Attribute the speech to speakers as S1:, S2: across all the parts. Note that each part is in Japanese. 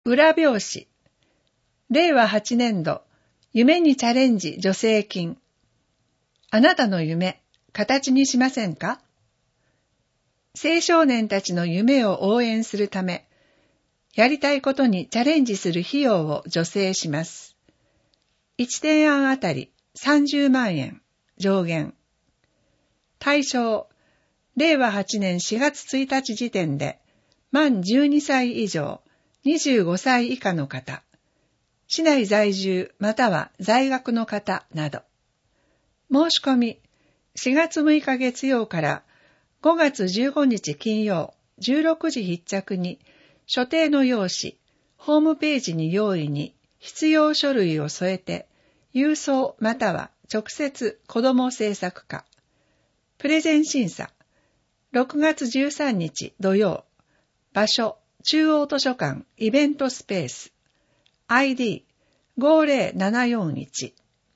S1: 裏表紙。令和8年度、夢にチャレンジ助成金。あなたの夢、形にしませんか？青少年たちの夢を応援するため、やりたいことにチャレンジする費用を助成します。1提案あたり30万円、上限。対象、令和8年4月1日時点で、満12歳以上、25歳以下の方、市内在住または在学の方など。申し込み、4月6日月曜から5月15日金曜16時必着に、所定の用紙、ホームページに用意に必要書類を添えて、郵送または直接子ども政策課。プレゼン審査、6月13日土曜。場所、中央図書館イベントスペース。ID50-741。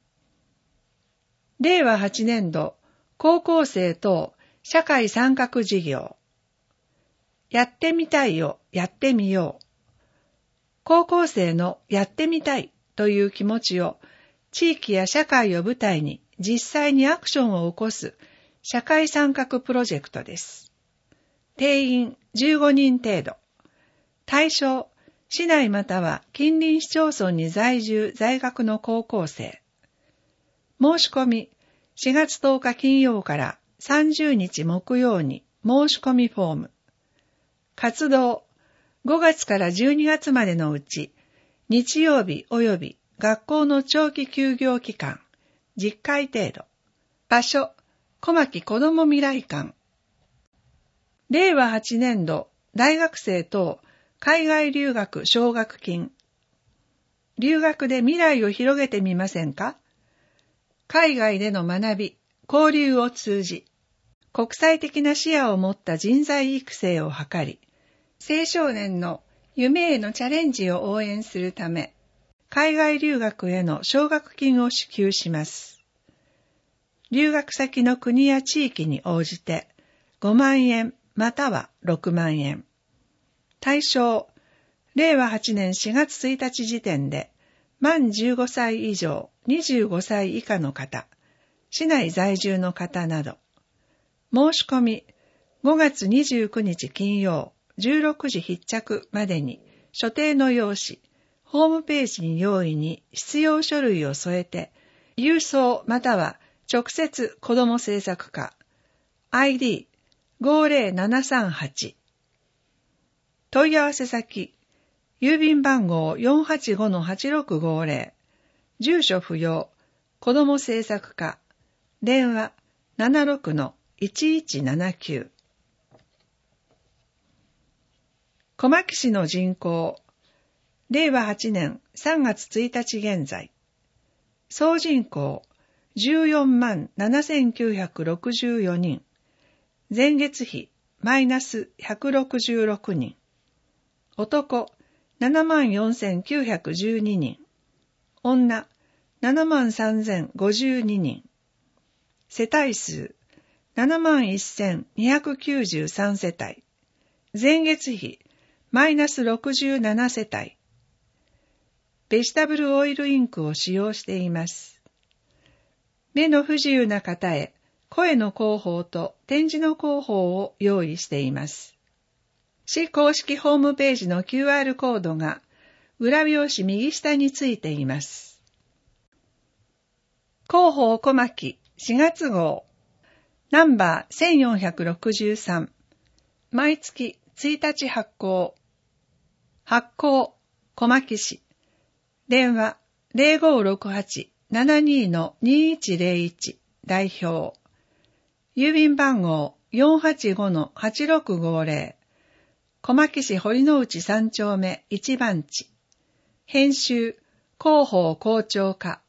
S1: 令和8年度、高校生等社会参画事業。やってみたいをやってみよう。高校生のやってみたいという気持ちを地域や社会を舞台に実際にアクションを起こす社会参画プロジェクトです。定員15人程度。対象、市内または近隣市町村に在住在学の高校生。申し込み、4月10日金曜から30日木曜に申し込みフォーム。活動、5月から12月までのうち、日曜日及び学校の長期休業期間、10回程度。場所、小牧こども未来館。令和8年度、大学生等、海外留学奨学金。留学で未来を広げてみませんか？海外での学び、交流を通じ、国際的な視野を持った人材育成を図り、青少年の夢へのチャレンジを応援するため、海外留学への奨学金を支給します。留学先の国や地域に応じて5万円または6万円。対象、令和8年4月1日時点で、満15歳以上25歳以下の方、市内在住の方など。申し込み、5月29日金曜16時必着までに所定の用紙、ホームページに用意に必要書類を添えて、郵送または直接子ども政策課、ID50-738。問い合わせ先、郵便番号 485-8650、住所不要、子ども政策課、電話 76-1179。小牧市の人口、令和8年3月1日現在、総人口147964人、前月比マイナス166人、男74,912人、女73,052人、世帯数71,293世帯、前月比マイナス67世帯、ベジタブルオイルインクを使用しています。目の不自由な方へ声の広報と点字の広報を用意しています。市公式ホームページの QR コードが裏表紙右下についています。広報小牧4月号ナンバー1463、毎月1日発行。発行小牧市、電話 0568-72-2101 代表、郵便番号 485-8650、小牧市堀之内3丁目1番地。編集、広報校長課。